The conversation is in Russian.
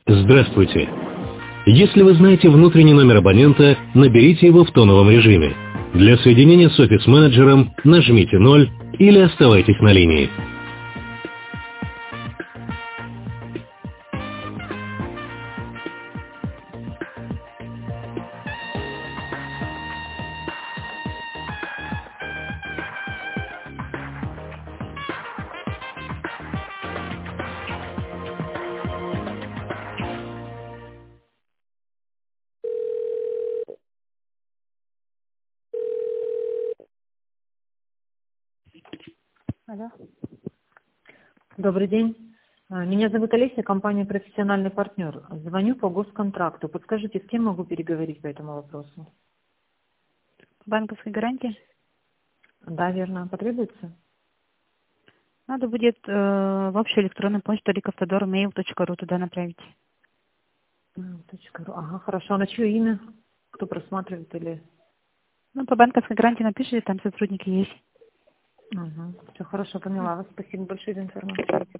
Здравствуйте. Если вы знаете внутренний номер абонента, наберите его в тоновом режиме. Для соединения с офис-менеджером нажмите 0 или оставайтесь на линии. Алло. Добрый день. Меня зовут Олеся, компания «Профессиональный партнер». Звоню по госконтракту. Подскажите, с кем могу переговорить по этому вопросу? Банковской гарантии? Да, верно. Потребуется? Надо будет в общую электронную почту ricavtodor.mail.ru туда направить. .ру. Ага, хорошо. А на чье имя? Кто просматривает или... Ну, по банковской гарантии напишите, там сотрудники есть. Угу. Все хорошо, поняла вас. Спасибо большое за информацию.